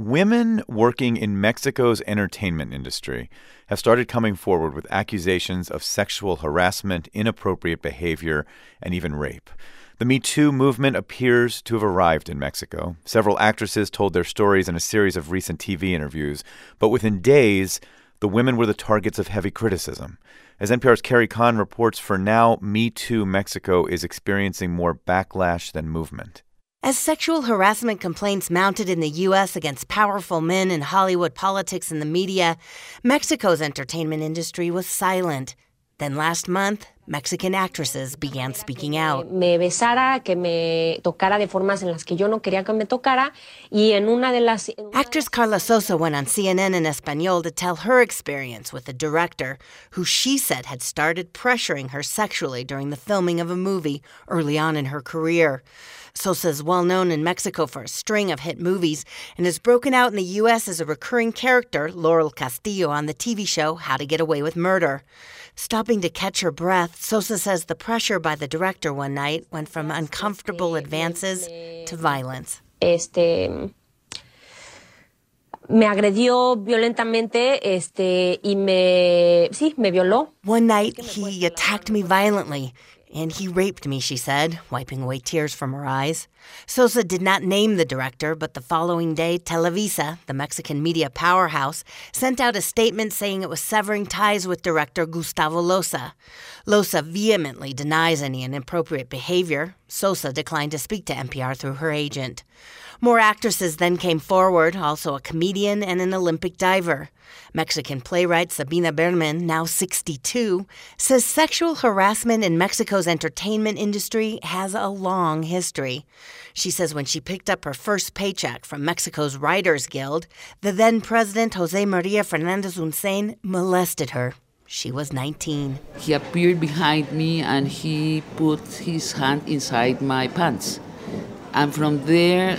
women working in Mexico's entertainment industry have started coming forward with accusations of sexual harassment, inappropriate behavior, and even rape. The Me Too movement appears to have arrived in Mexico. Several actresses told their stories in a series of recent TV interviews, but within days, the women were the targets of heavy criticism. As NPR's Carrie Kahn reports, for now, Me Too Mexico is experiencing more backlash than movement. As sexual harassment complaints mounted in the U.S. against powerful men in Hollywood politics and the media, Mexico's entertainment industry was silent. Then last month, Mexican actresses began speaking out. Me besara, que me tocara de formas en las que yo no quería que me tocara, y en una de las... Actress Carla Sosa went on CNN in Espanol to tell her experience with a director who she said had started pressuring her sexually during the filming of a movie early on in her career. Sosa is well known in Mexico for a string of hit movies and has broken out in the U.S. as a recurring character, Laurel Castillo, on the TV show How to Get Away with Murder. Stopping to catch her breath, Sosa says the pressure by the director one night went from uncomfortable advances to violence. Me agredió violentamente, y me violó. One night, he attacked me violently. And he raped me, she said, wiping away tears from her eyes. Sosa did not name the director, but the following day, Televisa, the Mexican media powerhouse, sent out a statement saying it was severing ties with director Gustavo Loza. Loza vehemently denies any inappropriate behavior. Sosa declined to speak to NPR through her agent. More actresses then came forward, also a comedian and an Olympic diver. Mexican playwright Sabina Berman, now 62, says sexual harassment in Mexico's entertainment industry has a long history. She says when she picked up her first paycheck from Mexico's Writers Guild, the then-president Jose Maria Fernandez Uncén molested her. She was 19. He appeared behind me and he put his hand inside my pants. And from there,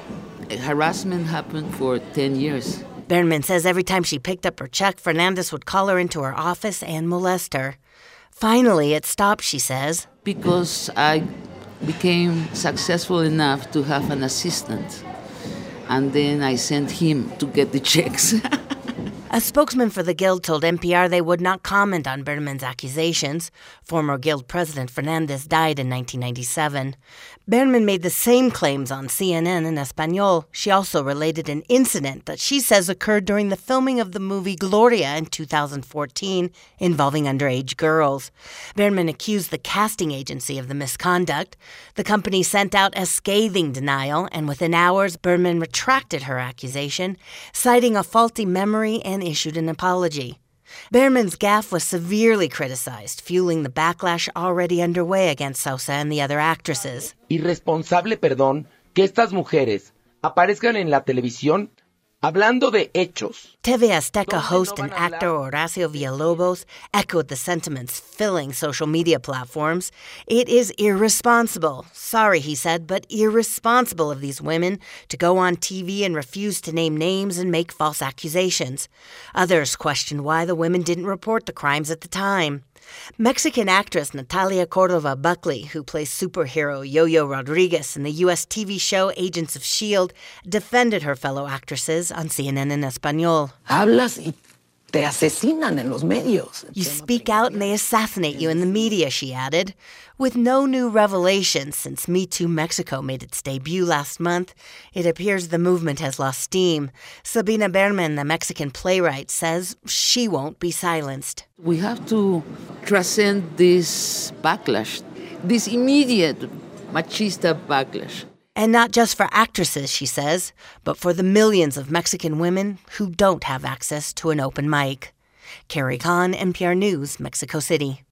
harassment happened for 10 years. Berman says every time she picked up her check, Fernandez would call her into her office and molest her. Finally, it stopped, she says. Because I became successful enough to have an assistant. And then I sent him to get the checks. A spokesman for the Guild told NPR they would not comment on Berman's accusations. Former Guild president Fernandez died in 1997. Berman made the same claims on CNN in Espanol. She also related an incident that she says occurred during the filming of the movie Gloria in 2014 involving underage girls. Berman accused the casting agency of the misconduct. The company sent out a scathing denial, and within hours, Berman retracted her accusation, citing a faulty memory and issued an apology. Berman's gaffe was severely criticized, fueling the backlash already underway against Sosa and the other actresses. Irresponsable, perdón, que estas mujeres aparezcan en la televisión hablando de hechos. TV Azteca host and actor Horacio Villalobos echoed the sentiments filling social media platforms. It is irresponsible. Sorry, he said, but irresponsible of these women to go on TV and refuse to name names and make false accusations. Others questioned why the women didn't report the crimes at the time. Mexican actress Natalia Cordova Buckley, who plays superhero Yo-Yo Rodriguez in the U.S. TV show Agents of S.H.I.E.L.D., defended her fellow actresses on CNN in Espanol. Hablas y te asesinan en los medios. You speak out and they assassinate you in the media, she added. With no new revelations since Me Too Mexico made its debut last month, it appears the movement has lost steam. Sabina Berman, the Mexican playwright, says she won't be silenced. We have to transcend this backlash, this immediate machista backlash. And not just for actresses, she says, but for the millions of Mexican women who don't have access to an open mic. Carrie Kahn, NPR News, Mexico City.